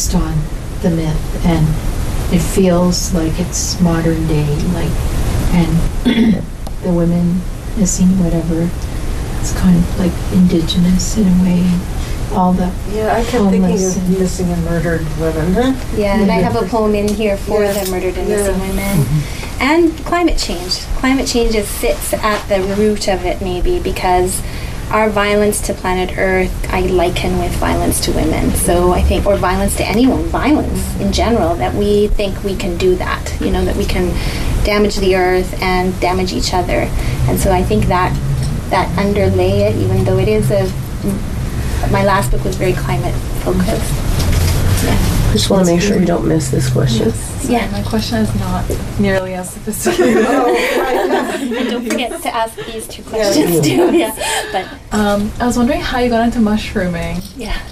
based on the myth, and it feels like it's modern day, like, and the women missing whatever, it's kind of like indigenous in a way. All the I kept thinking of missing and murdered women. Yeah, and I have a poem in here for the murdered and missing women. And climate change. Climate change sits at the root of it, maybe, because our violence to planet Earth, I liken with violence to women. So I think, or violence to anyone, violence in general, that we think we can do that, you know, that we can damage the Earth and damage each other. And so I think that underlay it, even though it is my last book was very climate focused. I just want to make sure you don't miss this question. Sorry, my question is not nearly as sophisticated. Don't forget to ask these two questions too. But I was wondering how you got into mushrooming.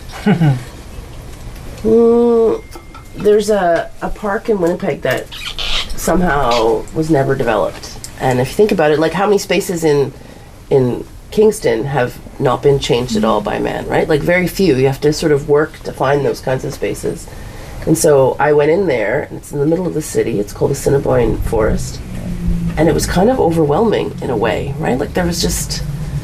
There's a park in Winnipeg that somehow was never developed. And if you think about it, like, how many spaces in Kingston have not been changed at all by man, right? Like, very few. You have to sort of work to find those kinds of spaces. And so I went in there, and it's in the middle of the city. It's called the Assiniboine Forest. And it was kind of overwhelming in a way, right? Like, there was just...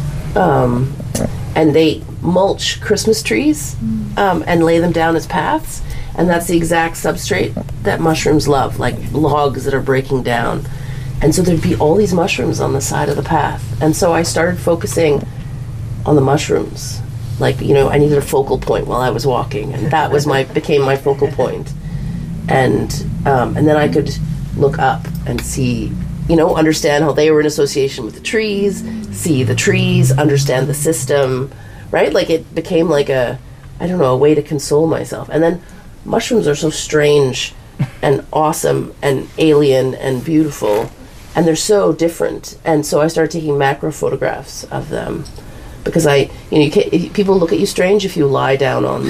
and they mulch Christmas trees and lay them down as paths. And that's the exact substrate that mushrooms love, like logs that are breaking down. And so there'd be all these mushrooms on the side of the path. And so I started focusing on the mushrooms. Like, you know, I needed a focal point while I was walking, and that was became my focal point. And then I could look up and see, you know, understand how they were in association with the trees, see the trees, understand the system, right? Like, it became like a way to console myself. And then mushrooms are so strange and awesome and alien and beautiful. And they're so different. And so I started taking macro photographs of them, because people look at you strange if you lie down on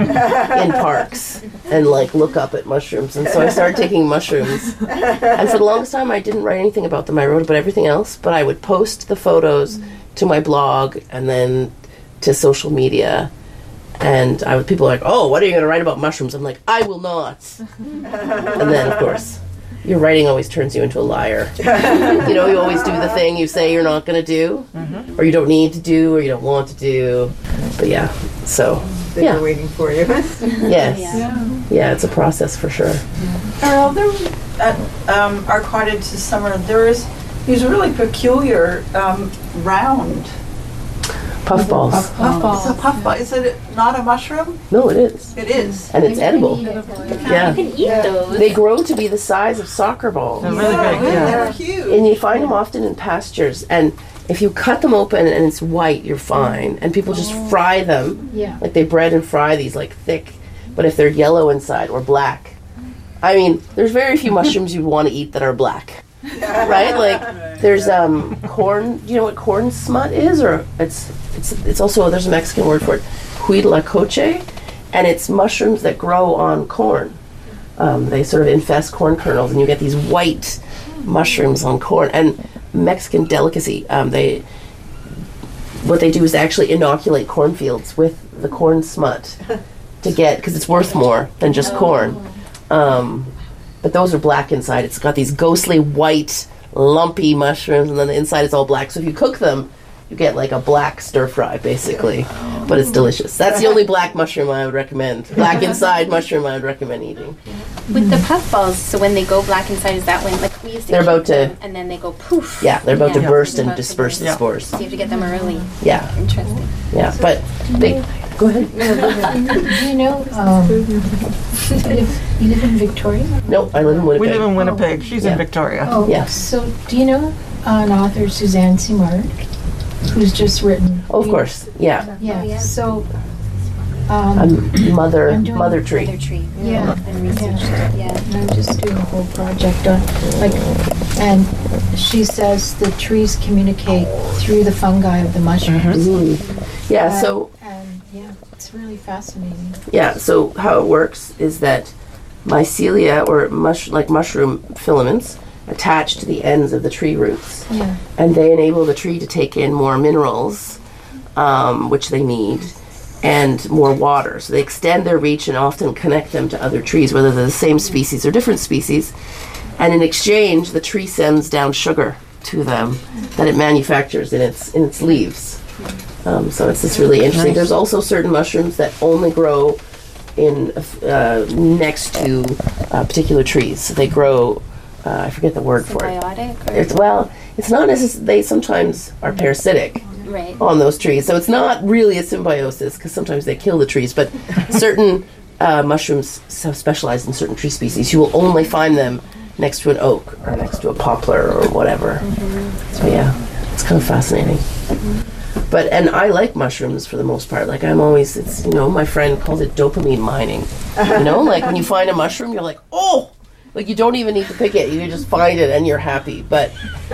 in parks and like look up at mushrooms. And so I started taking mushrooms. And for the longest time, I didn't write anything about them. I wrote about everything else, but I would post the photos to my blog and then to social media. And people were like, "Oh, what are you going to write about mushrooms?" I'm like, "I will not." And then, of course, your writing always turns you into a liar. You know, you always do the thing you say you're not going to do, or you don't need to do, or you don't want to do. But yeah, so they're waiting for you. Yes, yeah, it's a process for sure. Earl, there at our cottage this summer, there is these really peculiar round puffballs. Puffballs. It's a puffball. Is it not a mushroom? No, it is. It is. And it's edible. You can eat those. They grow to be the size of soccer balls. They're really big. They're huge. And you find them often in pastures. And if you cut them open and it's white, you're fine. And people just fry them. Yeah. Like, they bread and fry these, like, thick. But if they're yellow inside or black, I mean, there's very few mushrooms you'd want to eat that are black. Right? Like, there's corn. Do you know what corn smut is? Or it's also, there's a Mexican word for it, huitlacoche, and it's mushrooms that grow on corn. They sort of infest corn kernels, and you get these white mushrooms on corn. And Mexican delicacy, what they do is they actually inoculate cornfields with the corn smut to get, because it's worth more than just corn. But those are black inside. It's got these ghostly white, lumpy mushrooms, and then the inside is all black. So if you cook them, you get like a black stir fry, basically. But it's delicious. That's the only black mushroom I would recommend. Black inside mushroom I would recommend eating. With the puffballs, so when they go black inside, is that when, like, we used to They're about them, to... and then they go poof. Yeah, they're about to burst and About to disperse burst. the spores. So you have to get them early. Yeah, Interesting. yeah. But they... Go ahead. Do you know, you live in Victoria? No, I live in Winnipeg. We live in Winnipeg. She's in Victoria. Oh, Yeah. So do you know an author, Suzanne Simard, who's just written? Oh, of course. Yeah. Yeah. yeah. So, Mother I'm doing Mother Tree. Mother tree. Yeah. And research that. Yeah. and I'm just doing a whole project on, like, and she says the trees communicate through the fungi of the mushrooms. Yeah, so... And yeah, it's really fascinating. Yeah, so how it works is that mycelia, or mushroom filaments, attach to the ends of the tree roots. Yeah. And they enable the tree to take in more minerals, which they need. and more water. So they extend their reach and often connect them to other trees, whether they're the same species or different species. And in exchange, the tree sends down sugar to them that it manufactures in its leaves. So it's just really interesting. There's also certain mushrooms that only grow in next to particular trees. So they grow. I forget the word for it. Symbiotic? It's not necessarily. They sometimes are parasitic Right. on those trees. So it's not really a symbiosis because sometimes they kill the trees. But certain mushrooms specialize in certain tree species. You will only find them next to an oak or next to a poplar or whatever. So yeah, it's kind of fascinating. But, and I like mushrooms for the most part. Like I'm always, it's, my friend calls it dopamine mining. Like when you find a mushroom, you're like, oh, like you don't even need to pick it. You just find it and you're happy. But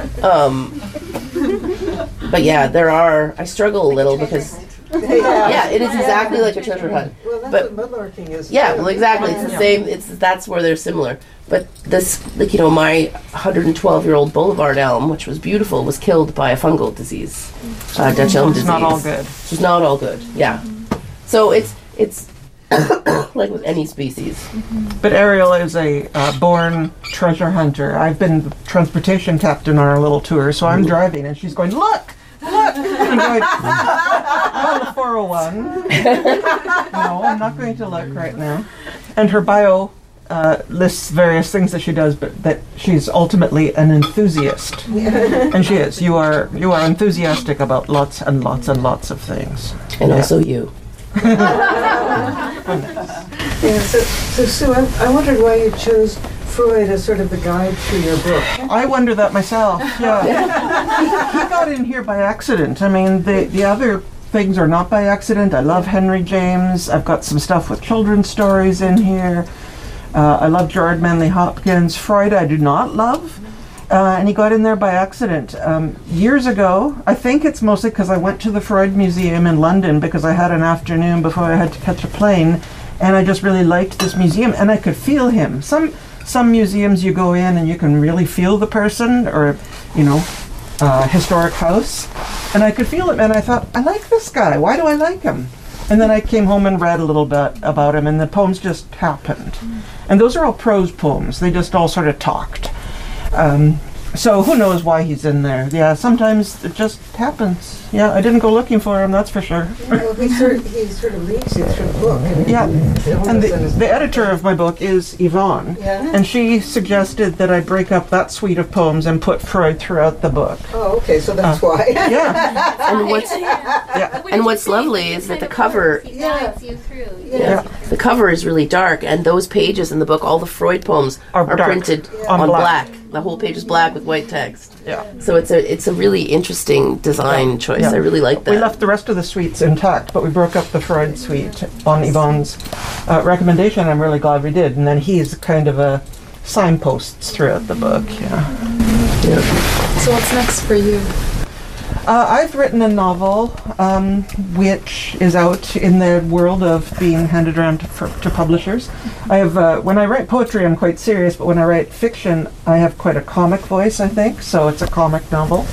yeah, I struggle a little because, yeah, it is exactly like a treasure hunt. Well, that's But what mudlarking is. yeah, too. well, exactly. It's the same. That's where they're similar. But this, my 112-year-old boulevard elm, which was beautiful, was killed by a fungal disease, Dutch elm disease. It's not all good. Which is not all good. Yeah. So it's like with any species. But Ariel is a born treasure hunter. I've been the transportation captain on our little tour, so I'm driving, and she's going, look! I'm going, on the 401. No, I'm not going to look right now. And her bio lists various things that she does, but that she's ultimately an enthusiast. And she is. You are enthusiastic about lots and lots and lots of things. And also you. Yeah, so Sue, I wondered why you chose Freud as sort of the guide to your book. I wonder that myself. Yeah, he got in here by accident. I mean, the other things are not by accident. I love Henry James. I've got some stuff with children's stories in here. I love Gerard Manley Hopkins. Freud I do not love. And he got in there by accident. Years ago, I think it's mostly because I went to the Freud Museum in London because I had an afternoon before I had to catch a plane, and I just really liked this museum, and I could feel him. Some museums you go in and you can really feel the person, or, historic house, and I could feel him, and I thought, I like this guy. Why do I like him? And then I came home and read a little bit about him, and the poems just happened. And those are all prose poems. They just all sort of talked. So who knows why he's in there? Yeah, sometimes it just happens. Yeah, I didn't go looking for him, that's for sure. Well, he sort of leads you through the book. Yeah, and the editor of my book is Yvonne, Yeah. and she suggested that I break up that suite of poems and put Freud throughout the book. Oh, okay, so that's why. Yeah, And what's lovely is that the cover, Guides you through. yeah. the cover is really dark, and those pages in the book, all the Freud poems Are are dark. printed On on black. black. The whole page is black with white text. Yeah. So it's a really interesting design choice. Yeah. I really like that. We left the rest of the suites intact, but we broke up the Freud suite on Yvonne's recommendation. I'm really glad we did. And then he's kind of a signposts throughout the book. Yeah. So what's next for you? I've written a novel, which is out in the world of being handed around to publishers. I have, when I write poetry, I'm quite serious, but when I write fiction, I have quite a comic voice, I think, so it's a comic novel.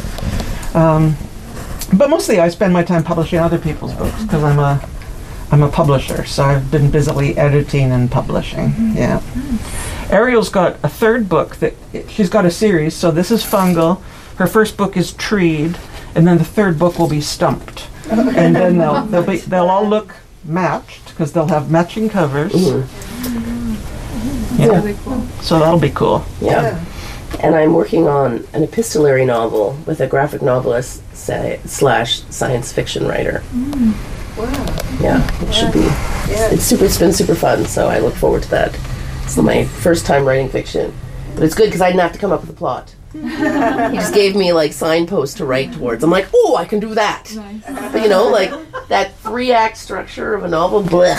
But mostly I spend my time publishing other people's books, because I'm a publisher, so I've been busily editing and publishing, yeah. Ariel's got a third book that, she's got a series, so this is Fungal, her first book is Treed, and then the third book will be Stumped. And then they'll all look matched, because they'll have matching covers. Ooh. Yeah. Really cool. So that'll be cool. Yeah. And I'm working on an epistolary novel with a graphic novelist / science fiction writer. Wow. Yeah, it should be. Yeah. It's been super fun, so I look forward to that. It's my first time writing fiction, but it's good because I didn't have to come up with a plot. He just gave me like signposts to write towards. I'm like, oh, I can do that. Nice. But, like that 3-act structure of a novel. Blech.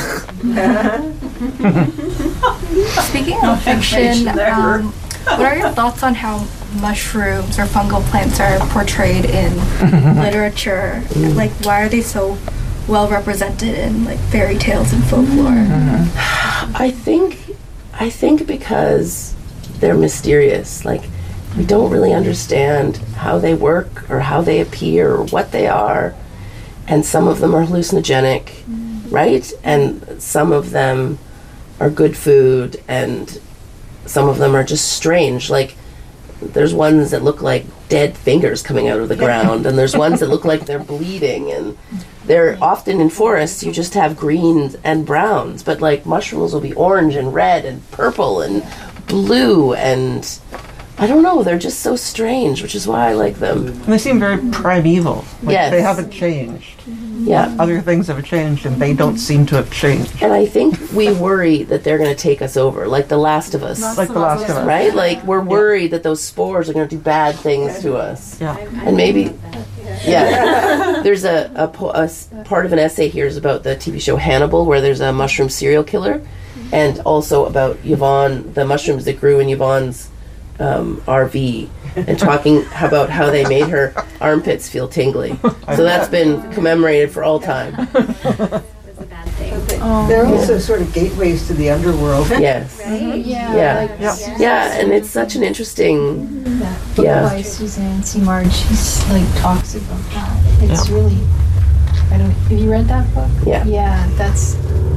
Speaking of fiction, what are your thoughts on how mushrooms or fungal plants are portrayed in literature? Like, why are they so well represented in like fairy tales and folklore? I think because they're mysterious. Like, we don't really understand how they work or how they appear or what they are. And some of them are hallucinogenic. right? And some of them are good food, and some of them are just strange. Like, there's ones that look like dead fingers coming out of the ground, and there's ones that look like they're bleeding, and they're often in forests, you just have greens and browns, but like mushrooms will be orange and red and purple and blue, and I don't know, they're just so strange, which is why I like them. And they seem very primeval. Like Yes. they haven't changed. Yeah. Other things have changed, and they don't seem to have changed. And I think we worry that they're going to take us over, like The Last of Us. Like The Last of Us. Right? Like, we're worried that those spores are going to do bad things to us. Yeah. And maybe, yeah. There's a part of an essay here is about the TV show Hannibal, where there's a mushroom serial killer, and also about Yvonne, the mushrooms that grew in Yvonne's RV, and talking about how they made her armpits feel tingly. So that's been commemorated for all time. That's a bad thing. They're also sort of gateways to the underworld. Yes. Yeah. Yeah, and it's such an interesting... That book Yeah. by Suzanne Simard, she's like talks about that. It's really, I don't, have you read that book? Yeah. Yeah, it's,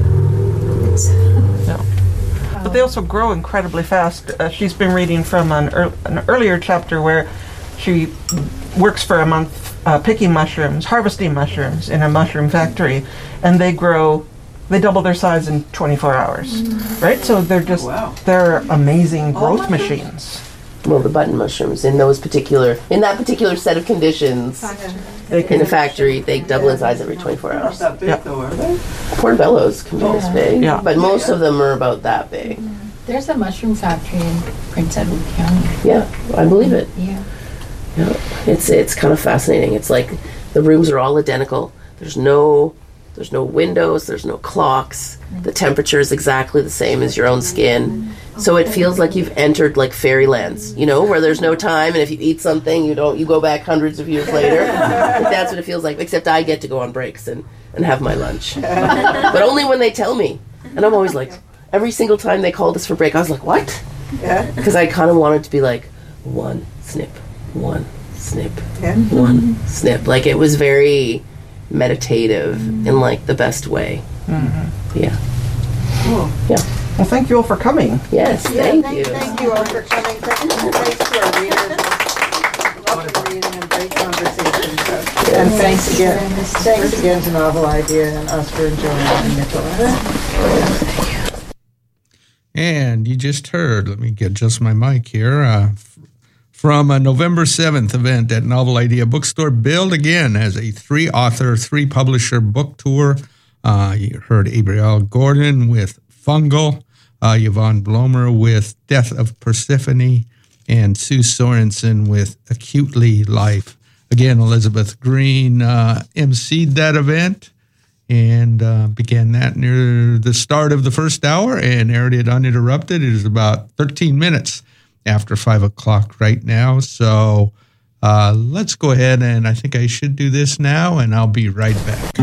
But they also grow incredibly fast. She's been reading from an earlier chapter where she works for a month picking mushrooms, harvesting mushrooms in a mushroom factory, and they double their size in 24 hours, right? So they're just, they're amazing growth machines. Well, the button mushrooms in that particular set of conditions They in can, a factory, they double in size every 24 hours. Not that big though, are they? Portobellos can be this big, Yeah. but most of them are about that big. there's a mushroom factory in Prince Edward County. Yeah, I believe it. Yeah. Yeah. It's kind of fascinating. It's like the rooms are all identical. There's no windows, there's no clocks. The temperature is exactly the same as your own skin. So it feels like you've entered like fairylands, where there's no time, and if you eat something, you go back hundreds of years later. Like, that's what it feels like, except I get to go on breaks and have my lunch. But only when they tell me. And I'm always like, every single time they called us for break, I was like, what? Yeah. Because I kind of wanted to be like, one snip, one snip, Yeah. one snip. Like, it was very meditative in like the best way. Yeah. Cool. Yeah. well, thank you all for coming. Yes, thank you. Thank you all for coming. Thanks to our readers. Lovely reading and great conversation. And thanks again to Novel Idea and Oscar and Joanne and Nicholas. And you just heard, let me adjust my mic here, from a November 7th event at Novel Idea Bookstore. Build Again as a 3-author, 3-publisher book tour. You heard Abrielle Gordon with Fungal, Yvonne Blomer with Death of Persephone, and Sue Sorensen with Acutely Life. Again, Elizabeth Green emceed that event and began that near the start of the first hour and aired it uninterrupted. It is about 13 minutes after 5 o'clock right now. So let's go ahead, and I think I should do this now, and I'll be right back.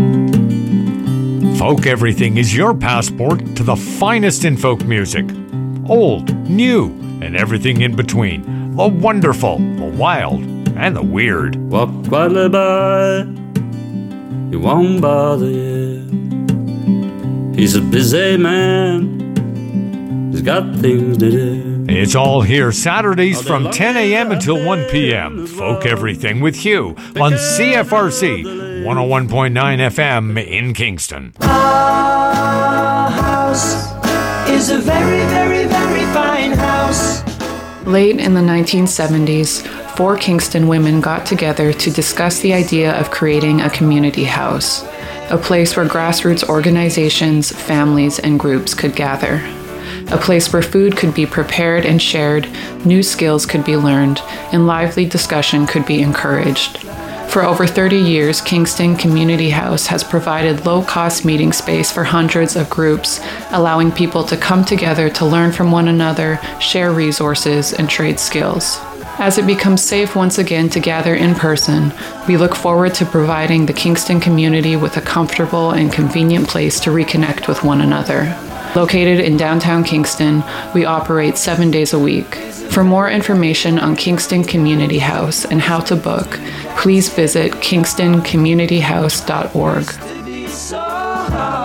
Folk Everything is your passport to the finest in folk music. Old, new, and everything in between. The wonderful, the wild, and the weird. Walk quietly by, he won't bother you. He's a busy man, he's got things to do. It's all here Saturdays from 10 a.m. until 1 p.m. Folk Everything with Hugh on CFRC 101.9 FM in Kingston. Our house is a very, very, very fine house. Late in the 1970s, 4 Kingston women got together to discuss the idea of creating a community house, a place where grassroots organizations, families, and groups could gather. A place where food could be prepared and shared, new skills could be learned, and lively discussion could be encouraged. For over 30 years, Kingston Community House has provided low-cost meeting space for hundreds of groups, allowing people to come together to learn from one another, share resources, and trade skills. As it becomes safe once again to gather in person, we look forward to providing the Kingston community with a comfortable and convenient place to reconnect with one another. Located in downtown Kingston, we operate 7 days a week. For more information on Kingston Community House and how to book, please visit kingstoncommunityhouse.org.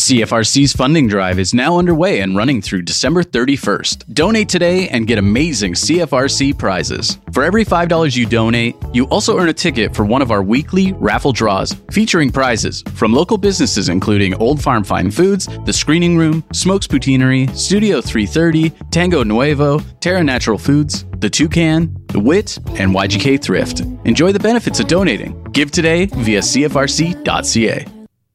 CFRC's funding drive is now underway and running through December 31st. Donate today and get amazing CFRC prizes. For every $5 you donate, you also earn a ticket for one of our weekly raffle draws featuring prizes from local businesses including Old Farm Fine Foods, The Screening Room, Smokes Poutineery, Studio 330, Tango Nuevo, Terra Natural Foods, The Toucan, The Wit, and YGK Thrift. Enjoy the benefits of donating. Give today via cfrc.ca.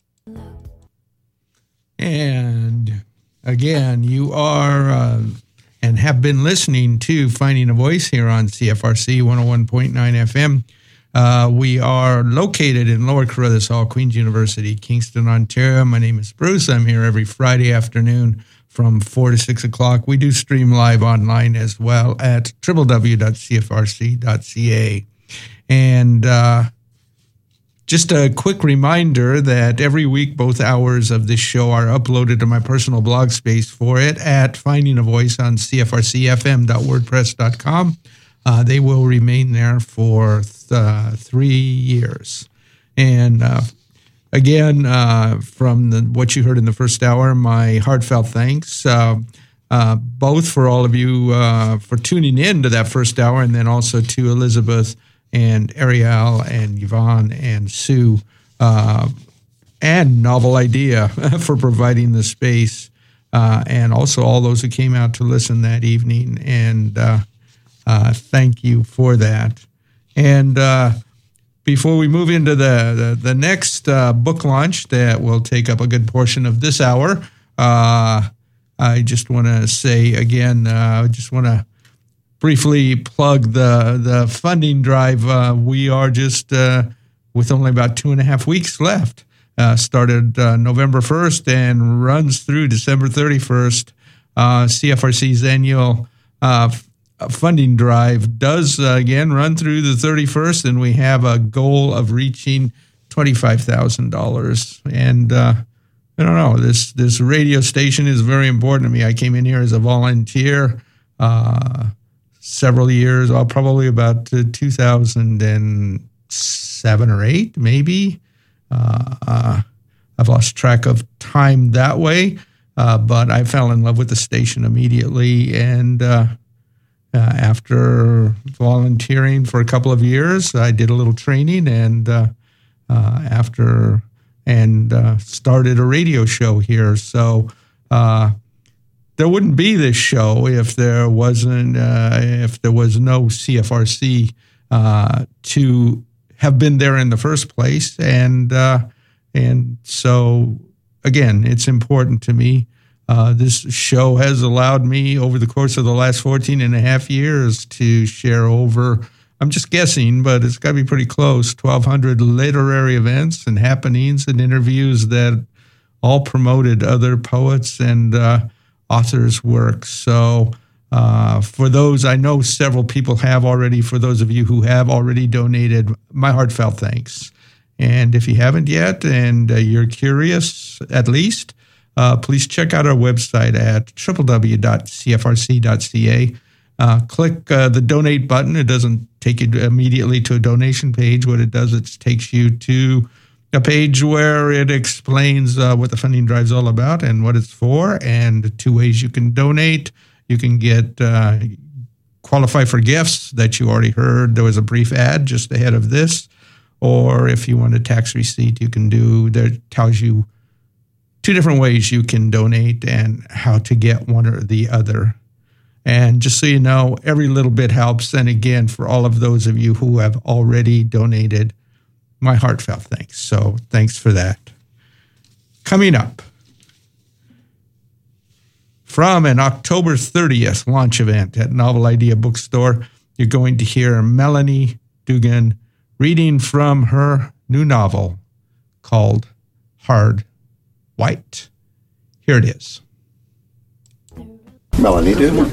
And again, you are and have been listening to Finding a Voice here on CFRC 101.9 FM. We are located in Lower Carruthers Hall, Queen's University, Kingston, Ontario. My name is Bruce. I'm here every Friday afternoon from 4 to 6 o'clock. We do stream live online as well at www.cfrc.ca. And just a quick reminder that every week, both hours of this show are uploaded to my personal blog space for it at Finding a Voice on cfrcfm.wordpress.com. They will remain there for 3 years. And again, from what you heard in the first hour, my heartfelt thanks, both for all of you for tuning in to that first hour, and then also to Elizabeth and Ariel and Yvonne and Sue and Novel Idea for providing the space, and also all those who came out to listen that evening. And thank you for that. And before we move into the next book launch that will take up a good portion of this hour, I just want to say again, I just want to briefly plug the funding drive. We are just with only about 2.5 weeks left. Started November 1st and runs through December 31st. CFRC's annual funding drive does again run through the 31st, and we have a goal of reaching $25,000. And I don't know, this radio station is very important to me. I came in here as a volunteer several years, probably about 2007 or 8, maybe. I've lost track of time that way, but I fell in love with the station immediately. And after volunteering for a couple of years, I did a little training and started a radio show here. So there wouldn't be this show if there was no CFRC to have been there in the first place. And so again, it's important to me. This show has allowed me over the course of the last 14 and a half years to share over, I'm just guessing, but it's got to be pretty close, 1,200 literary events and happenings and interviews that all promoted other poets and authors' work. So for those, I know several people have already, for those of you who have already donated, my heartfelt thanks. And if you haven't yet and you're curious at least, please check out our website at www.cfrc.ca. Click the donate button. It doesn't take you immediately to a donation page. What it does, it takes you to a page where it explains what the funding drive is all about and what it's for, and 2 ways you can donate. You can get qualify for gifts that you already heard. There was a brief ad just ahead of this. Or if you want a tax receipt, you can do, there tells you 2 different ways you can donate and how to get one or the other. And just so you know, every little bit helps. And again, for all of those of you who have already donated, my heartfelt thanks. So thanks for that. Coming up, from an October 30th launch event at Novel Idea Bookstore, you're going to hear Melanie Dugan reading from her new novel called Hard White. Here it is. Melanie Dugan.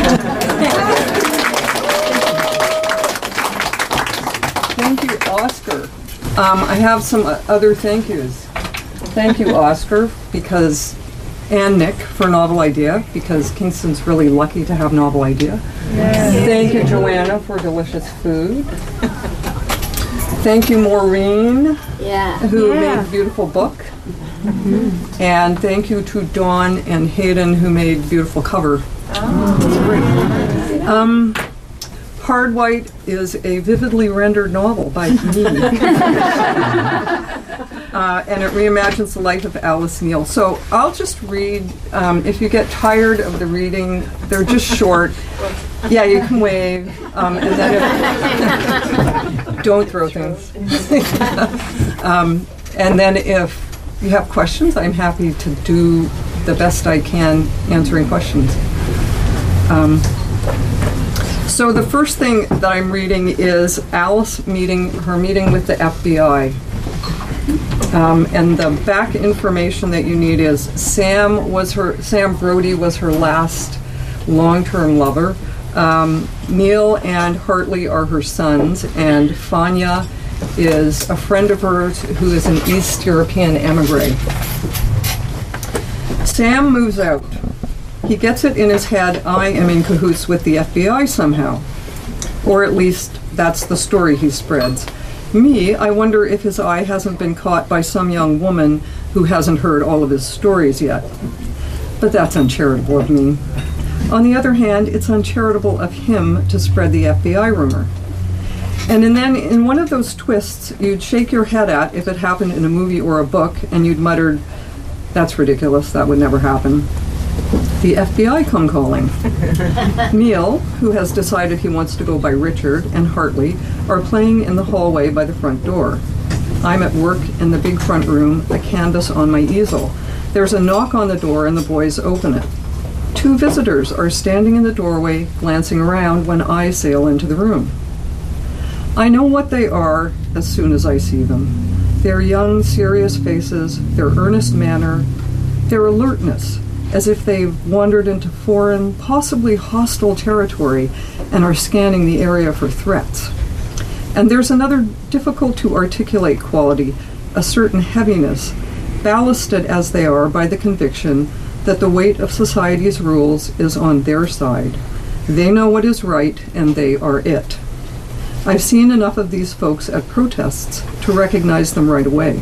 Thank you, Oscar. I have some other thank yous. Thank you, Oscar, and Nick for Novel Idea, because Kingston's really lucky to have Novel Idea. Yes. Thank you, Joanna, for delicious food. Thank you, Maureen, who made a beautiful book. And thank you to Dawn and Hayden who made the beautiful cover. Hard White is a vividly rendered novel by me. And it reimagines the life of Alice Neal. So I'll just read, if you get tired of the reading, they're just short. Yeah, you can wave. And then don't throw things. And then if you have questions, I'm happy to do the best I can answering questions. So the first thing that I'm reading is Alice meeting with the FBI. And the back information that you need is Sam Brody was her last long-term lover. Neil and Hartley are her sons, and Fania is a friend of hers who is an East European emigre. Sam moves out. He gets it in his head, I am in cahoots with the FBI somehow. Or at least that's the story he spreads. Me, I wonder if his eye hasn't been caught by some young woman who hasn't heard all of his stories yet. But that's uncharitable of me. On the other hand, it's uncharitable of him to spread the FBI rumor. And then in one of those twists, you'd shake your head at if it happened in a movie or a book, and you'd mutter, that's ridiculous, that would never happen. The FBI come calling. Neil, who has decided he wants to go by Richard, and Hartley are playing in the hallway by the front door. I'm at work in the big front room, a canvas on my easel. There's a knock on the door and the boys open it. 2 visitors are standing in the doorway, glancing around when I sail into the room. I know what they are as soon as I see them. Their young, serious faces, their earnest manner, their alertness, as if they've wandered into foreign, possibly hostile territory and are scanning the area for threats. And there's another difficult to articulate quality, a certain heaviness, ballasted as they are by the conviction that the weight of society's rules is on their side. They know what is right, and they are it. I've seen enough of these folks at protests to recognize them right away.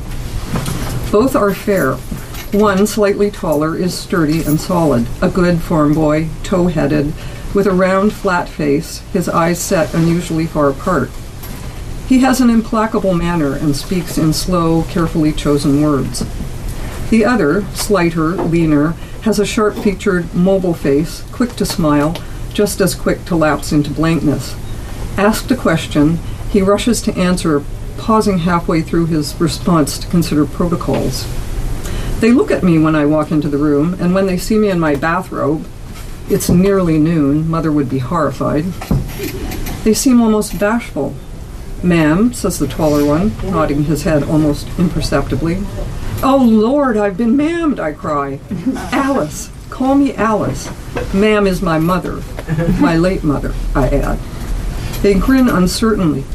Both are fair. One, slightly taller, is sturdy and solid, a good farm boy, tow-headed, with a round, flat face, his eyes set unusually far apart. He has an implacable manner and speaks in slow, carefully chosen words. The other, slighter, leaner, has a sharp-featured, mobile face, quick to smile, just as quick to lapse into blankness. Asked a question, he rushes to answer, pausing halfway through his response to consider protocols. They look at me when I walk into the room, and when they see me in my bathrobe, it's nearly noon, Mother would be horrified, they seem almost bashful. Ma'am, says the taller one, nodding his head almost imperceptibly. Oh, Lord, I've been ma'amed, I cry. Alice, call me Alice. Ma'am is my mother, my late mother, I add. They grin uncertainly.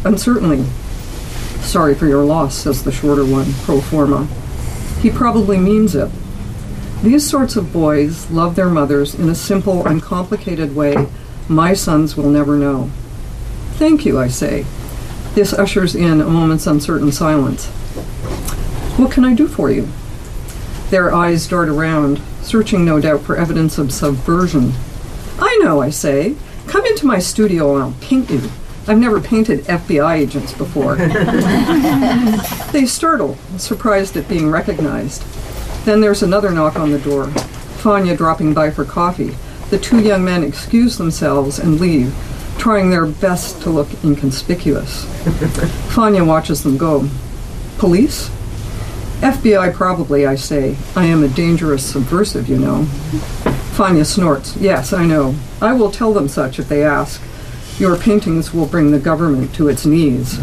Sorry for your loss, says the shorter one, pro forma. He probably means it. These sorts of boys love their mothers in a simple, uncomplicated way my sons will never know. Thank you, I say. This ushers in a moment's uncertain silence. What can I do for you? Their eyes dart around, searching no doubt for evidence of subversion. I know, I say. Come into my studio and I'll paint you. I've never painted FBI agents before. They startle, surprised at being recognized. Then there's another knock on the door. Fania dropping by for coffee. The 2 young men excuse themselves and leave, trying their best to look inconspicuous. Fania watches them go. Police? FBI probably, I say. I am a dangerous subversive, you know. Fania snorts. Yes, I know. I will tell them such if they ask. Your paintings will bring the government to its knees.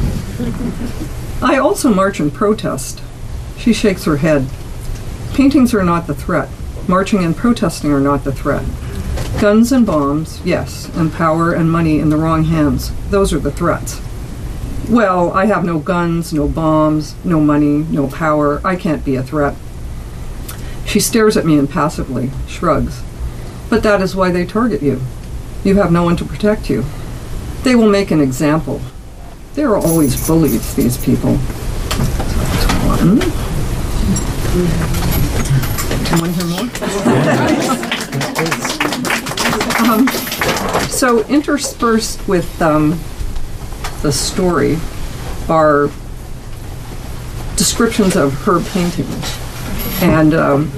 I also march and protest. She shakes her head. Paintings are not the threat. Marching and protesting are not the threat. Guns and bombs, yes, and power and money in the wrong hands. Those are the threats. Well, I have no guns, no bombs, no money, no power. I can't be a threat. She stares at me impassively, shrugs. But that is why they target you. You have no one to protect you. They will make an example. They are always bullies, these people. One. you want to hear more? So interspersed with the story are descriptions of her painting. And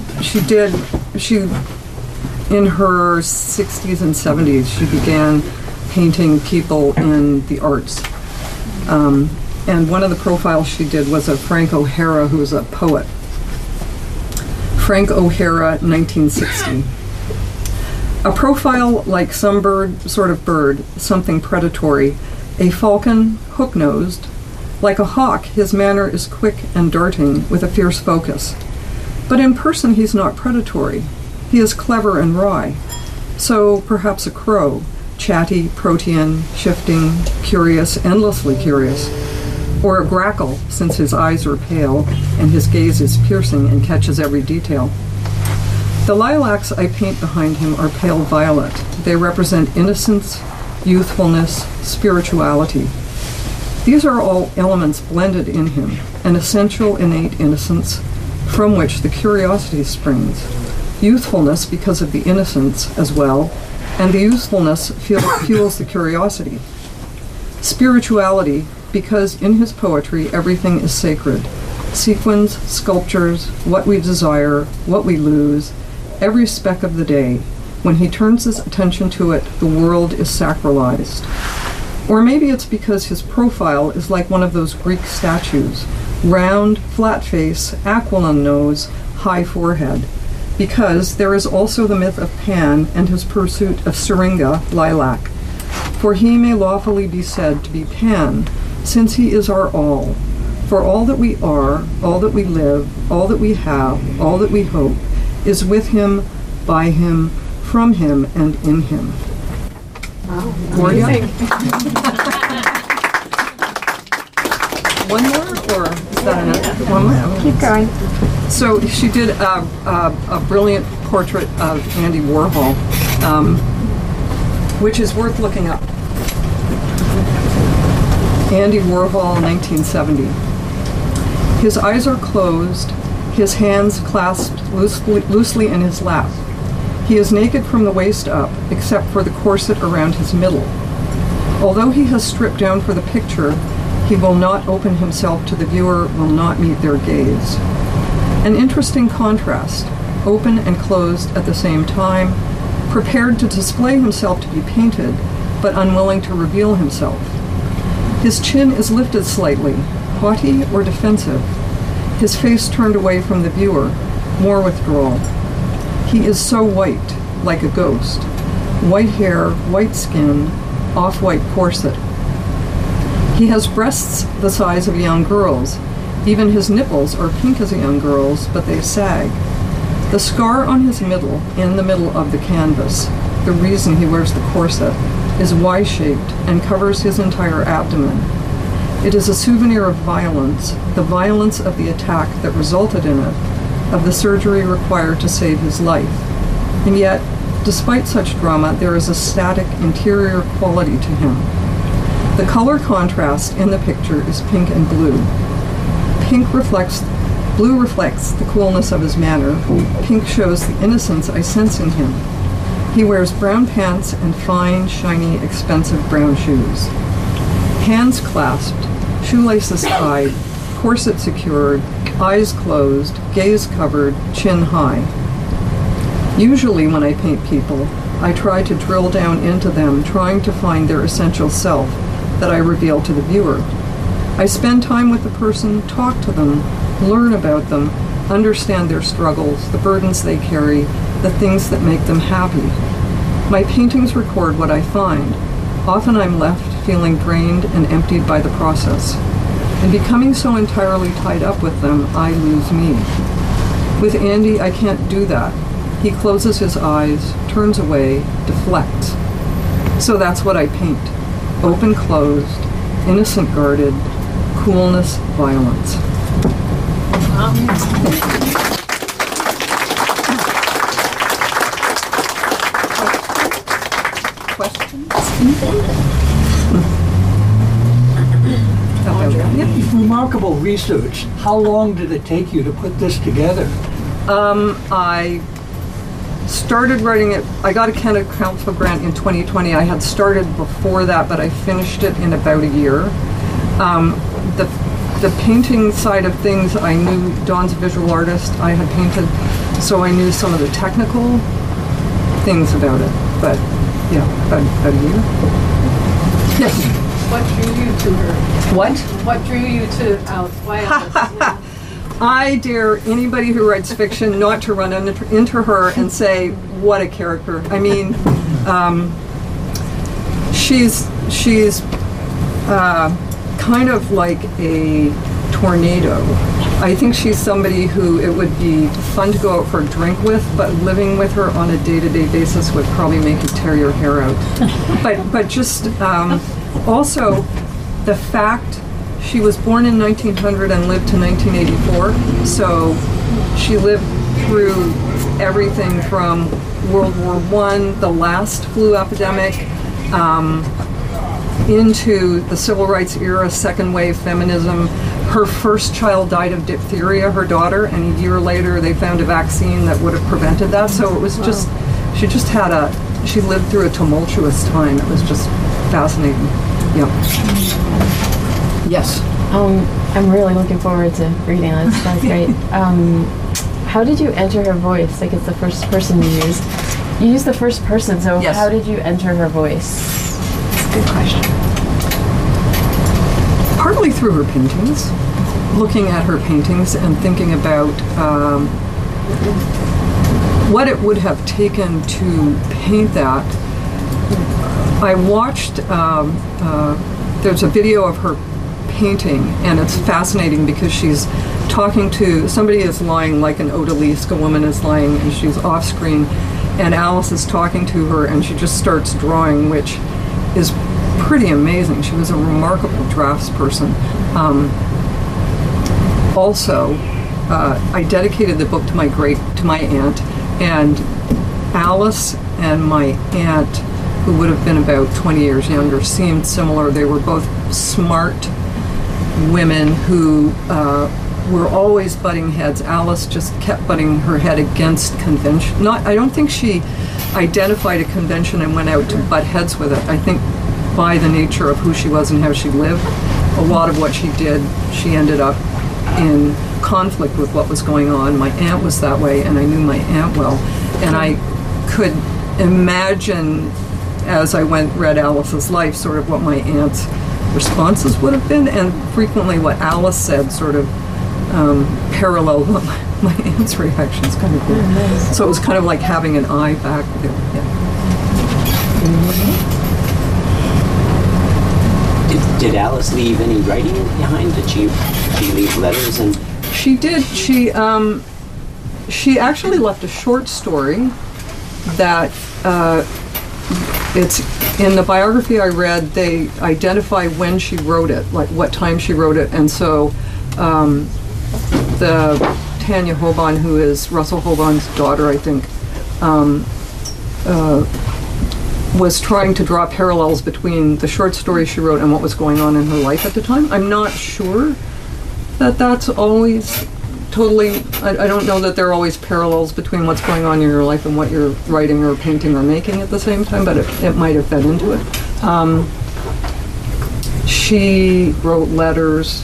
in her 60s and 70s, she began painting people in the arts. And one of the profiles she did was of Frank O'Hara, who was a poet. Frank O'Hara, 1960. A profile like some sort of bird, something predatory, a falcon, hook-nosed. Like a hawk, his manner is quick and darting, with a fierce focus. But in person, he's not predatory. He is clever and wry. So perhaps a crow, chatty, protean, shifting, curious, endlessly curious. Or a grackle, since his eyes are pale and his gaze is piercing and catches every detail. The lilacs I paint behind him are pale violet. They represent innocence, youthfulness, spirituality. These are all elements blended in him, an essential innate innocence from which the curiosity springs. Youthfulness because of the innocence as well, and the youthfulness fuels the curiosity. Spirituality because in his poetry everything is sacred. Sequins, sculptures, what we desire, what we lose, every speck of the day. When he turns his attention to it, the world is sacralized. Or maybe it's because his profile is like one of those Greek statues, round, flat face, aquiline nose, high forehead. Because there is also the myth of Pan and his pursuit of syringa, lilac. For he may lawfully be said to be Pan, since he is our all. For all that we are, all that we live, all that we have, all that we hope, is with him, by him, from him, and in him. Wow. Gloria? One more, or is that enough? One more? Keep going. So she did a brilliant portrait of Andy Warhol, which is worth looking up. Andy Warhol, 1970. His eyes are closed, his hands clasped loosely in his lap. He is naked from the waist up, except for the corset around his middle. Although he has stripped down for the picture, he will not open himself to the viewer, will not meet their gaze. An interesting contrast, open and closed at the same time, prepared to display himself to be painted, but unwilling to reveal himself. His chin is lifted slightly, haughty or defensive. His face turned away from the viewer, more withdrawal. He is so white, like a ghost. White hair, white skin, off-white corset. He has breasts the size of young girls. Even his nipples are pink as a young girl's, but they sag. The scar on his middle, in the middle of the canvas, the reason he wears the corset, is Y-shaped and covers his entire abdomen. It is a souvenir of violence, the violence of the attack that resulted in it, of the surgery required to save his life. And yet, despite such drama, there is a static interior quality to him. The color contrast in the picture is pink and blue. Blue reflects the coolness of his manner. Pink shows the innocence I sense in him. He wears brown pants and fine, shiny, expensive brown shoes. Hands clasped, shoelaces tied, corset secured, eyes closed, gaze covered, chin high. Usually when I paint people, I try to drill down into them, trying to find their essential self that I reveal to the viewer. I spend time with the person, talk to them, learn about them, understand their struggles, the burdens they carry, the things that make them happy. My paintings record what I find. Often I'm left feeling drained and emptied by the process. In becoming so entirely tied up with them, I lose me. With Andy, I can't do that. He closes his eyes, turns away, deflects. So that's what I paint. Open, closed, innocent, guarded, coolness, violence. Questions? about it. Yeah. Remarkable research. How long did it take you to put this together? I started writing it. I got a Canada Council grant in 2020. I had started before that, but I finished it in about a year. The painting side of things, I knew Dawn's a visual artist. I had painted, so I knew some of the technical things about it. But yeah, about a year. Yes. What drew you to her? What? What drew you to Alice? Why Alice? I dare anybody who writes fiction not to run into her and say, what a character. I mean, she's kind of like a tornado. I think she's somebody who it would be fun to go out for a drink with, but living with her on a day-to-day basis would probably make you tear your hair out. But just also the fact she was born in 1900 and lived to 1984, so she lived through everything from World War I, the last flu epidemic, into the civil rights era, second wave feminism. Her first child died of diphtheria, her daughter, and a year later they found a vaccine that would have prevented that. So it was just, she lived through a tumultuous time. It was just fascinating. Yeah. Yes. I'm really looking forward to reading this. Sounds great. How did you enter her voice? Like, it's the first person you used. You used the first person, so yes. How did you enter her voice? That's a good question. Partly through her paintings, looking at her paintings and thinking about what it would have taken to paint that. I watched, there's a video of her painting, and it's fascinating because she's talking to, somebody is lying like an odalisque, a woman is lying and she's off screen, and Alice is talking to her and she just starts drawing, which is pretty amazing. She was a remarkable draftsperson. Also, I dedicated the book to my aunt, and Alice and my aunt, who would have been about 20 years younger, seemed similar. They were both smart women who were always butting heads. Alice just kept butting her head against convention. I don't think she identified a convention and went out to butt heads with it. I think by the nature of who she was and how she lived, a lot of what she did, she ended up in conflict with what was going on. My aunt was that way, and I knew my aunt well, and I could imagine as I read Alice's life, sort of what my aunt's responses would have been, and frequently what Alice said sort of paralleled what my aunt's reactions kind of were. Nice. So it was kind of like having an eye back there. Yeah. Did Alice leave any writing behind? Did she leave letters? And she did. She actually left a short story that it's in the biography I read. They identify when she wrote it, like what time she wrote it, and so the Tanya Hoban, who is Russell Hoban's daughter, I think, was trying to draw parallels between the short story she wrote and what was going on in her life at the time. I'm not sure that that's always totally, I don't know that there are always parallels between what's going on in your life and what you're writing or painting or making at the same time, but it might have fed into it. She wrote letters,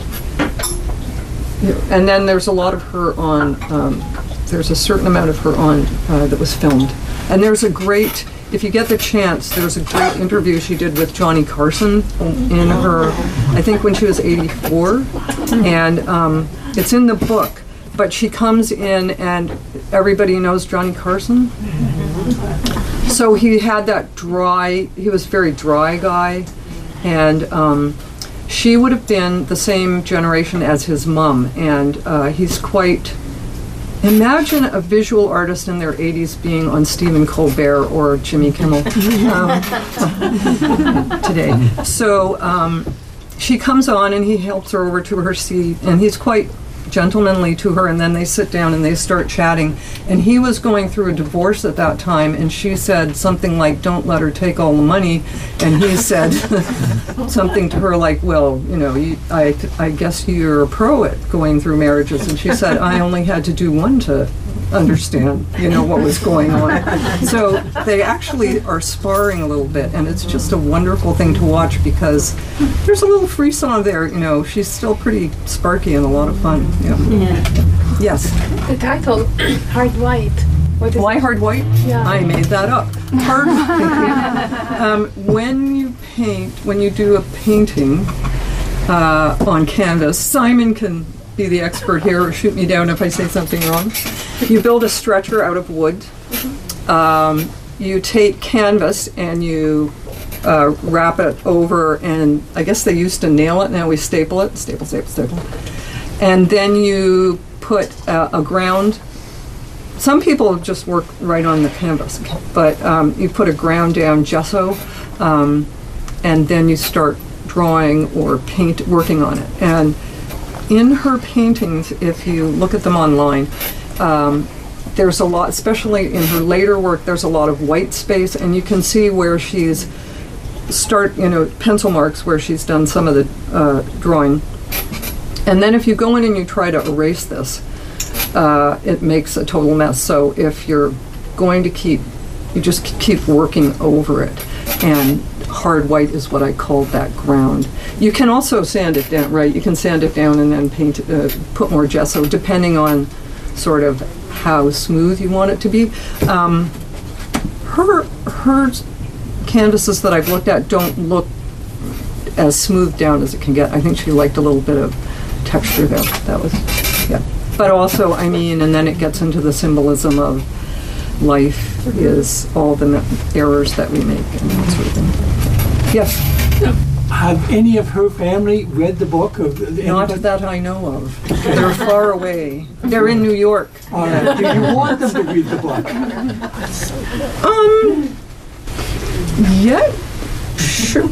and then there's a lot of her on, there's a certain amount of her on that was filmed. And there's a great, if you get the chance, there's a great interview she did with Johnny Carson in her, I think when she was 84, and it's in the book, but she comes in and everybody knows Johnny Carson. So he had that dry, he was a very dry guy, and she would have been the same generation as his mom, and he's quite, imagine a visual artist in their 80s being on Stephen Colbert or Jimmy Kimmel today. So she comes on and he helps her over to her seat, and he's quite gentlemanly to her, and then they sit down and they start chatting. And he was going through a divorce at that time, and she said something like, "Don't let her take all the money." And he said something to her like, "Well, you know, I guess you're a pro at going through marriages." And she said, "I only had to do one to understand, you know, what was going on." So they actually are sparring a little bit, and it's just a wonderful thing to watch because there's a little frisson there, you know. She's still pretty sparky and a lot of fun. Yeah. Yes. The title, Hard White. Why Hard White? Yeah. I made that up. Hard White. When you do a painting on canvas, Simon can be the expert here or shoot me down if I say something wrong. You build a stretcher out of wood. You take canvas and you wrap it over, and I guess they used to nail it, now we staple it, staple. And then you put a ground. Some people just work right on the canvas, but you put a ground down gesso, and then you start drawing or working on it. And in her paintings, if you look at them online, there's a lot, especially in her later work, there's a lot of white space, and you can see where she's pencil marks where she's done some of the drawing. And then if you go in and you try to erase this, it makes a total mess. So if you're going to you just keep working over it. And hard white is what I called that ground. You can also sand it down, right? You can sand it down and then put more gesso, depending on sort of how smooth you want it to be. Her canvases that I've looked at don't look as smoothed down as it can get. I think she liked a little bit of texture there. That was, yeah. But also, I mean, and then it gets into the symbolism of life is all the errors that we make and that sort of thing. Yes? Have any of her family read the book? Not that I know of. They're far away. They're in New York. All right. Do you want them to read the book? Yeah, sure.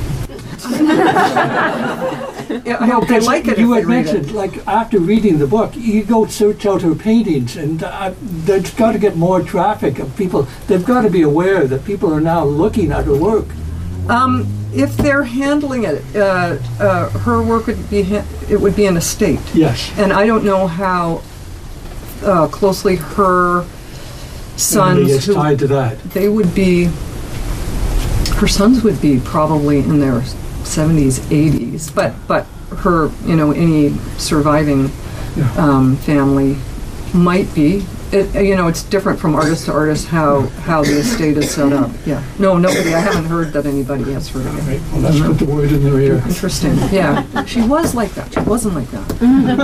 Yeah, I hope they like it. You had mentioned, like, after reading the book, you go search out her paintings, and there's got to get more traffic of people. They've got to be aware that people are now looking at her work. If they're handling it, her work would be it would be an estate. Yes. And I don't know how closely her sons is tied to that. They would be. Her sons would be probably in their 70s, 80s, but her, you know, any surviving family might be. It's different from artist to artist how the estate is set up. Yeah. No, nobody. I haven't heard that anybody has heard of it. Right. Well, let's put the word in their ear. Interesting. Yeah. She was like that. She wasn't like that.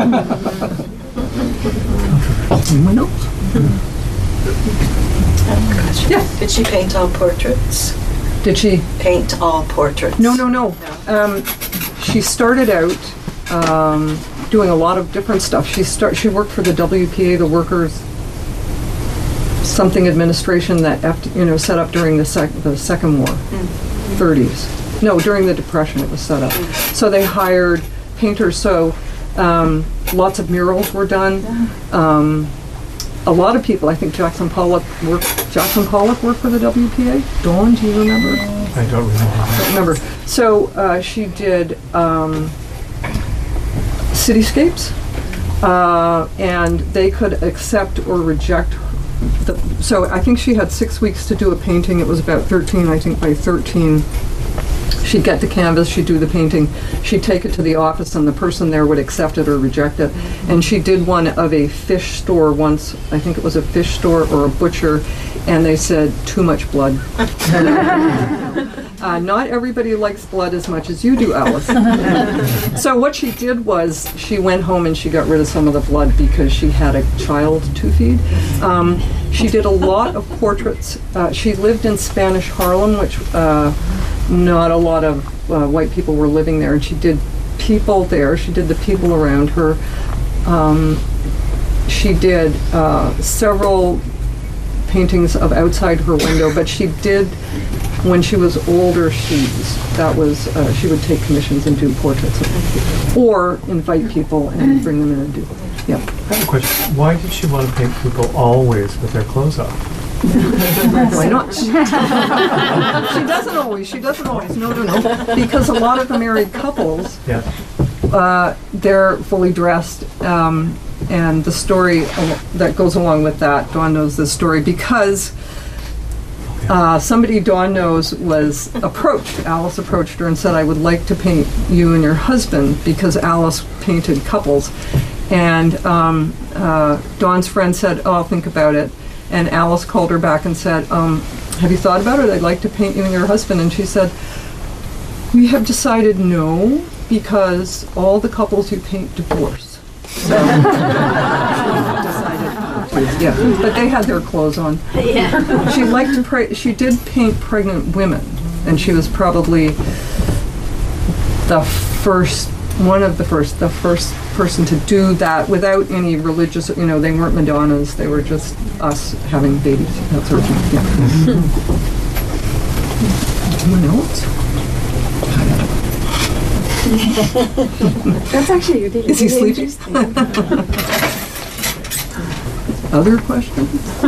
Anyone else? Yeah. Did she paint all portraits? Did she paint all portraits? No. She started out doing a lot of different stuff. She worked for the WPA, the Workers' Something Administration that set up during the Second War, 30s. No, during the Depression it was set up. So they hired painters. So lots of murals were done. A lot of people, I think Jackson Pollock worked for the WPA. Dawn, do you remember? I don't remember. So she did cityscapes, and they could accept or reject. So I think she had 6 weeks to do a painting. It was about 13, I think by 13. She'd get the canvas, she'd do the painting, she'd take it to the office, and the person there would accept it or reject it. And she did one of a fish store once, I think it was a fish store or a butcher, and they said, too much blood. Not everybody likes blood as much as you do, Alice. So what she did was, she went home and she got rid of some of the blood because she had a child to feed. She did a lot of portraits. She lived in Spanish Harlem, which not a lot of white people were living there, and she did people there. She did the people around her. She did several paintings of outside her window, but she did, when she was older, she would take commissions and do portraits of people, or invite people and bring them in and do. Yeah. I have a question. Why did she want to paint people always with their clothes off? Why not? She doesn't always. No. Because a lot of the married couples, they're fully dressed, and the story that goes along with that, Dawn knows this story, because somebody Dawn knows was approached. Alice approached her and said, I would like to paint you and your husband, because Alice painted couples. And Dawn's friend said, oh, I'll think about it. And Alice called her back and said, have you thought about it? I'd like to paint you and your husband. And she said, we have decided no, because all the couples you paint divorce. So decided, but they had their clothes on. Yeah. She liked to she did paint pregnant women, and she was probably the first person to do that without any religious, they weren't Madonnas, they were just us having babies, that sort of thing. Yeah. Anyone else? That's actually your date. Is he sleeping? Other questions?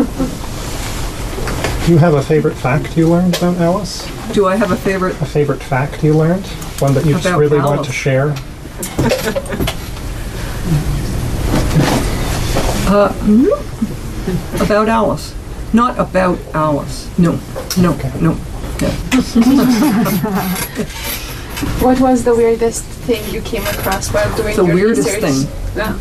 Do you have a favorite fact you learned about Alice? Do I have a favorite? A favorite fact you learned? One that you just really want to share? About Alice. Not about Alice. No. Yeah. What was the weirdest thing you came across while doing the your weirdest research? Thing? Yeah.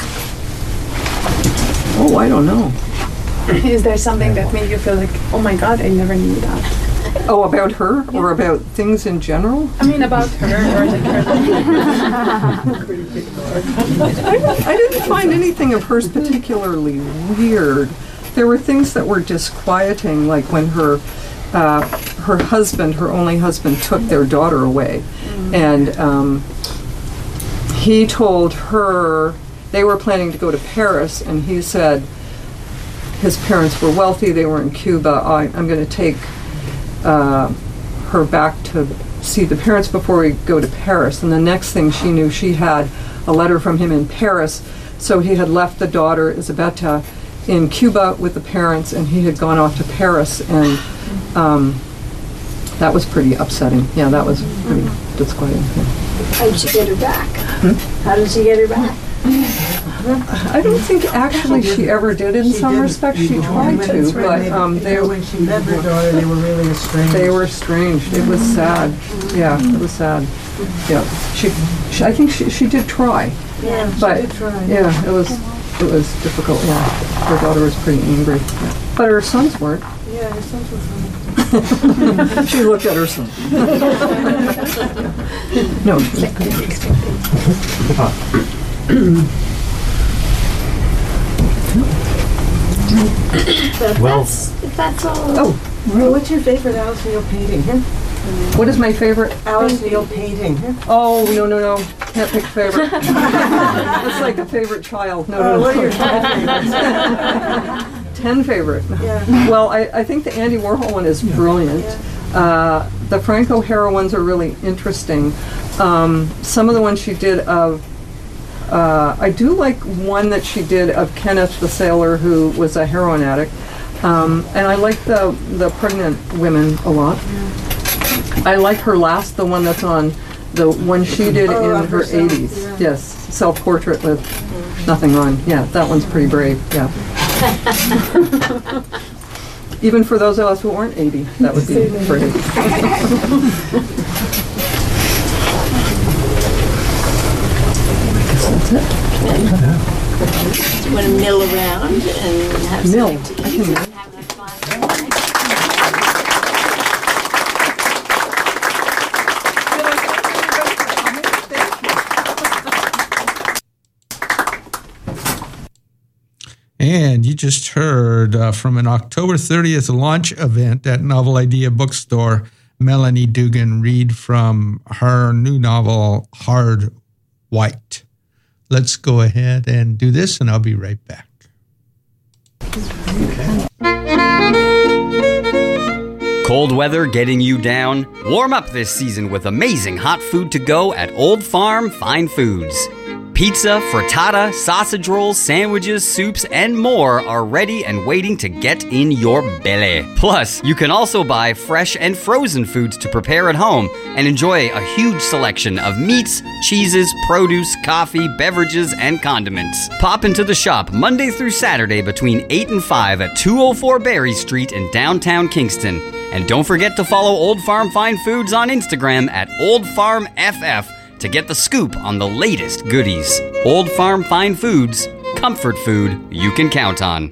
Oh, I don't know. Is there something that made you feel like, oh my god, I never knew that? Oh, about her? Yeah. Or about things in general? I mean, about her, or like her. I didn't find anything of hers particularly weird. There were things that were disquieting, like when her husband, her only husband, took their daughter away. And he told her, they were planning to go to Paris, and he said his parents were wealthy, they were in Cuba, I'm going to take her back to see the parents before we go to Paris. And the next thing she knew, she had a letter from him in Paris. So he had left the daughter, Isabetta, in Cuba with the parents, and he had gone off to Paris, and that was pretty upsetting. Yeah, that was pretty disquieting. Yeah. How did she get her back? How did she get her back? I don't think actually she ever did in some respects. She tried to, but when she met her daughter, they were really estranged. They were estranged. It was sad. Yeah, it was sad. Yeah, I think she did try. Yeah, but she did try. Yeah, it was difficult. Yeah, her daughter was pretty angry, but her sons weren't. Yeah, her sons were funny. She looked at her son. No. That's all. Oh, well, what's your favorite Alice Neal painting? What is my favorite? Alice Neal painting. Oh, no. Can't pick favorite. It's like a favorite child. No. What are your 10 favorites? 10 favorite. Yeah. Well, I think the Andy Warhol one is brilliant. Yeah. The Frank O'Hara ones are really interesting. Some of the ones she did of I do like one that she did of Kenneth the sailor who was a heroin addict. And I like the pregnant women a lot. I like her last, the one that's on, the one she did in her 80s. Yeah. Yes, self-portrait with nothing on. Yeah, that one's pretty brave. Yeah. Even for those of us who aren't 80, that would be brave. Do you want to mill around and have something to eat and have a fun? And you just heard from an October 30th launch event at Novel Idea Bookstore, Melanie Dugan read from her new novel, Hard White. Let's go ahead and do this, and I'll be right back. Cold weather getting you down? Warm up this season with amazing hot food to go at Old Farm Fine Foods. Pizza, frittata, sausage rolls, sandwiches, soups, and more are ready and waiting to get in your belly. Plus, you can also buy fresh and frozen foods to prepare at home and enjoy a huge selection of meats, cheeses, produce, coffee, beverages, and condiments. Pop into the shop Monday through Saturday between 8 and 5 at 204 Berry Street in downtown Kingston. And don't forget to follow Old Farm Fine Foods on Instagram at OldFarmFF to get the scoop on the latest goodies. Old Farm Fine Foods, comfort food you can count on.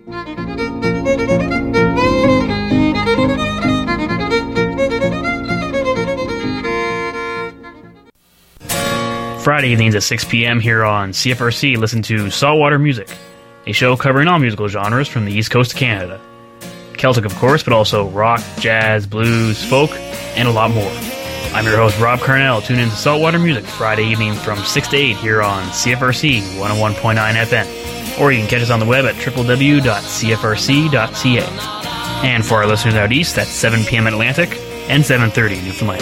Friday evenings at 6 p.m. here on CFRC, listen to Saltwater Music, a show covering all musical genres from the East Coast of Canada. Celtic, of course, but also rock, jazz, blues, folk, and a lot more. I'm your host, Rob Carnell. Tune in to Saltwater Music Friday evening from 6 to 8 here on CFRC 101.9 FM. Or you can catch us on the web at www.cfrc.ca. And for our listeners out east, that's 7 p.m. Atlantic and 7:30 Newfoundland.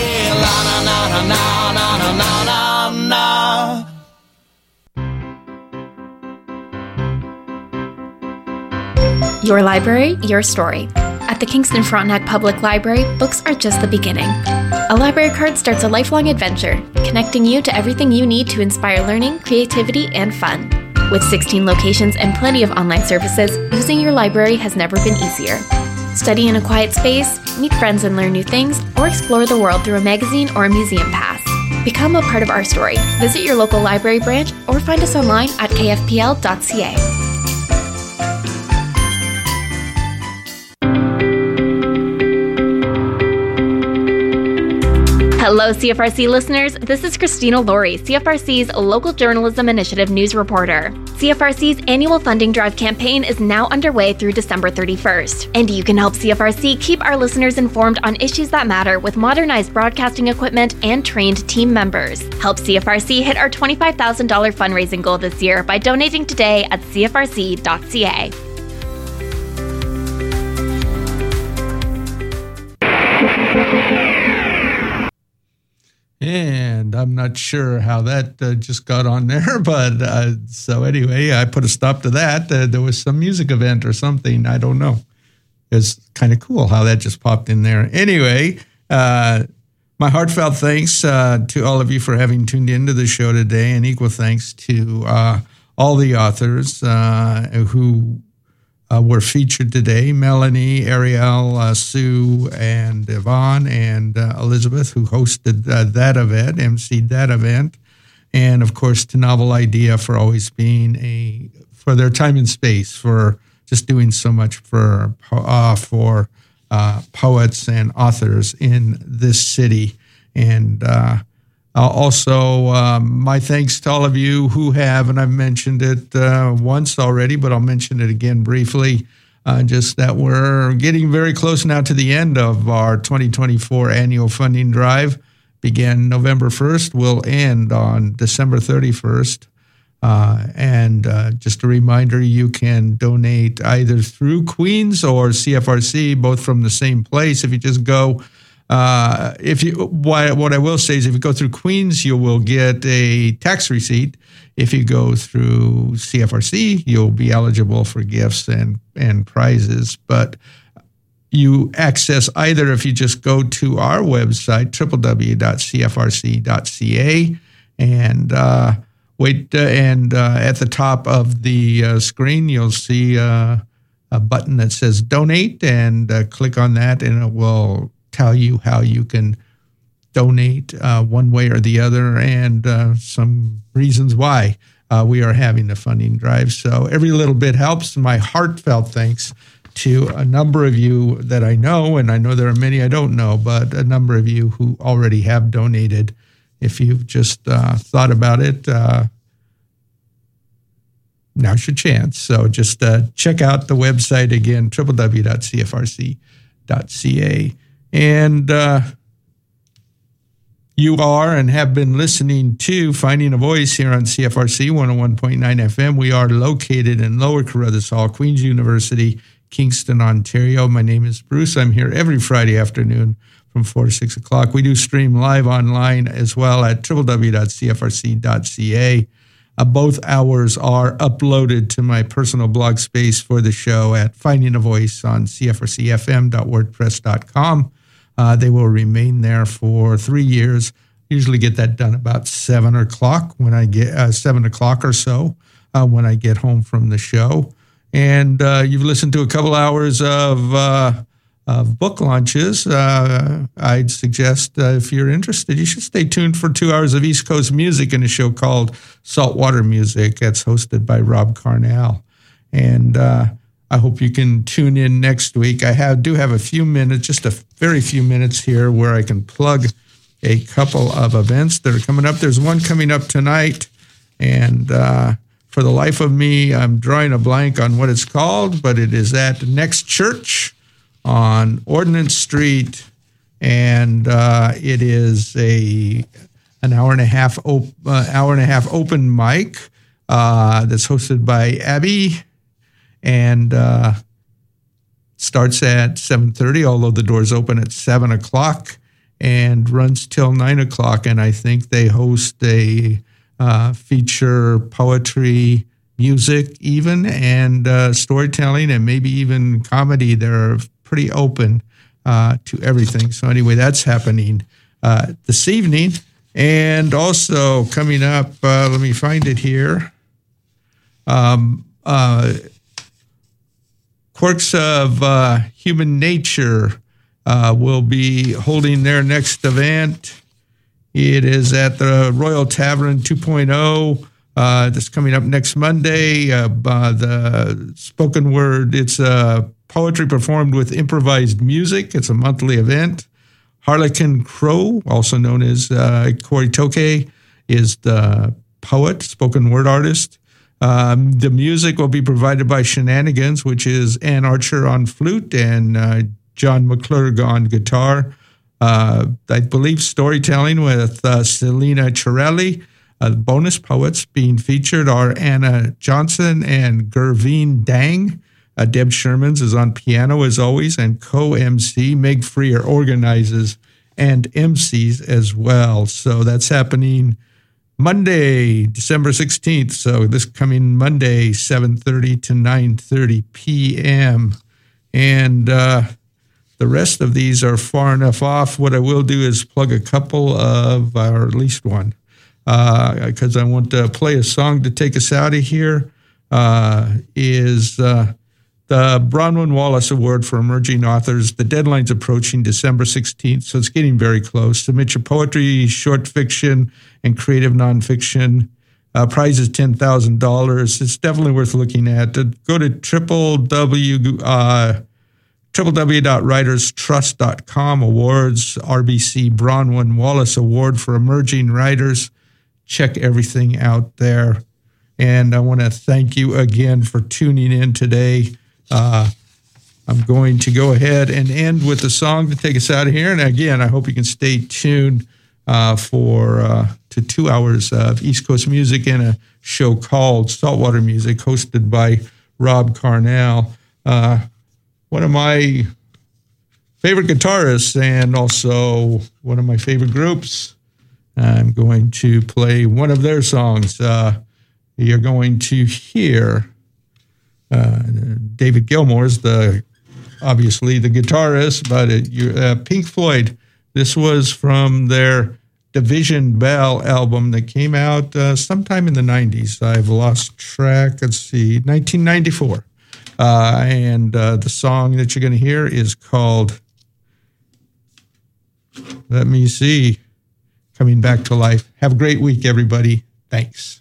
Your library, your story. At the Kingston Frontenac Public Library, books are just the beginning. A library card starts a lifelong adventure, connecting you to everything you need to inspire learning, creativity, and fun. With 16 locations and plenty of online services, using your library has never been easier. Study in a quiet space, meet friends and learn new things, or explore the world through a magazine or a museum pass. Become a part of our story. Visit your local library branch or find us online at kfpl.ca. Hello, CFRC listeners. This is Christina Laurie, CFRC's Local Journalism Initiative News Reporter. CFRC's annual funding drive campaign is now underway through December 31st, and you can help CFRC keep our listeners informed on issues that matter with modernized broadcasting equipment and trained team members. Help CFRC hit our $25,000 fundraising goal this year by donating today at cfrc.ca. And I'm not sure how that just got on there, but so anyway, I put a stop to that. There was some music event or something. I don't know. It's kind of cool how that just popped in there. Anyway, my heartfelt thanks to all of you for having tuned into the show today, and equal thanks to all the authors who were featured today: Melanie, Ariel, Sue, and Yvonne, and Elizabeth, who hosted that event, emceed that event. And, of course, to Novel Idea for always being for their time and space, for just doing so much for poets and authors in this city. And also, my thanks to all of you who have, and I've mentioned it once already, but I'll mention it again briefly, just that we're getting very close now to the end of our 2024 annual funding drive. Began November 1st, will end on December 31st. And just a reminder, you can donate either through Queens or CFRC, both from the same place. If you just go what I will say is if you go through Queens, you will get a tax receipt. If you go through CFRC, you'll be eligible for gifts and prizes. But you access either if you just go to our website, www.cfrc.ca, and at the top of the screen, you'll see a button that says Donate, and click on that, and it will tell you how you can donate one way or the other, and some reasons why we are having the funding drive. So every little bit helps. My heartfelt thanks to a number of you that I know, and I know there are many I don't know, but a number of you who already have donated. If you've just thought about it, now's your chance. So just check out the website again, www.cfrc.ca. And you are and have been listening to Finding a Voice here on CFRC 101.9 FM. We are located in Lower Carruthers Hall, Queen's University, Kingston, Ontario. My name is Bruce. I'm here every Friday afternoon from 4 to 6 o'clock. We do stream live online as well at www.cfrc.ca. Both hours are uploaded to my personal blog space for the show at Finding a Voice on cfrcfm.wordpress.com. They will remain there for 3 years. Usually get that done about 7 o'clock when I get 7 o'clock or so when I get home from the show. And you've listened to a couple hours of book launches. I'd suggest if you're interested, you should stay tuned for 2 hours of East Coast music in a show called Saltwater Music. That's hosted by Rob Carnell. And I hope you can tune in next week. I do have a few minutes, just a very few minutes here where I can plug a couple of events that are coming up. There's one coming up tonight, and for the life of me, I'm drawing a blank on what it's called, but it is at Next Church on Ordnance Street, and it is an hour and a half open mic that's hosted by Abby, and starts at 7:30, although the doors open at 7 o'clock and runs till 9 o'clock. And I think they host a feature poetry, music even, and storytelling, and maybe even comedy. They're pretty open to everything. So anyway, that's happening this evening. And also coming up, let me find it here. Quirks of Human Nature will be holding their next event. It is at the Royal Tavern 2.0. That's coming up next Monday. The spoken word, it's poetry performed with improvised music. It's a monthly event. Harlequin Crow, also known as Corey Toke, is the poet, spoken word artist. The music will be provided by Shenanigans, which is Ann Archer on flute and John McClurg on guitar. I believe storytelling with Selena Chirelli. Bonus poets being featured are Anna Johnson and Gervine Dang. Deb Shermans is on piano as always, and co-MC. Meg Freer organizes and MCs as well. So that's happening Monday, December 16th. So this coming Monday, 7:30 to 9:30 p.m. And the rest of these are far enough off. What I will do is plug a couple of, or at least one, because I want to play a song to take us out of here, is the Bronwyn Wallace Award for Emerging Authors. The deadline's approaching December 16th, so it's getting very close. Submit your poetry, short fiction, and creative nonfiction. Prize is $10,000. It's definitely worth looking at. Go to www.writerstrust.com, awards, RBC Bronwyn Wallace Award for Emerging Writers. Check everything out there. And I want to thank you again for tuning in today. I'm going to go ahead and end with a song to take us out of here. And again, I hope you can stay tuned to 2 hours of East Coast music in a show called Saltwater Music, hosted by Rob Carnell. One of my favorite guitarists and also one of my favorite groups. I'm going to play one of their songs. You're going to hear David Gilmour's obviously the guitarist, but Pink Floyd. This was from their Division Bell album that came out sometime in the 90s. I've lost track. Let's see, 1994. And the song that you're going to hear is called, let me see, Coming Back to Life. Have a great week, everybody. Thanks.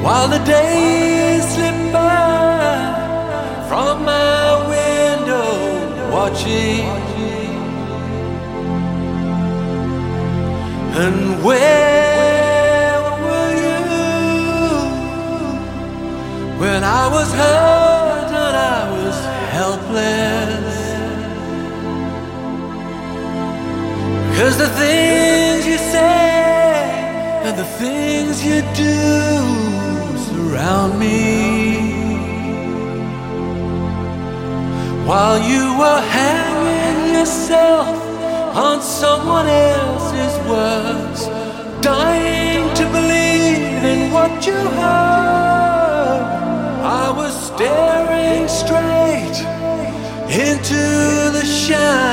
while the days slip by from my window, watching. And where were you when I was hurt and I was helpless? Because the things you say and the things you do surround me. While you were hanging yourself on someone else's words, dying to believe in what you heard, I was staring straight into the shadow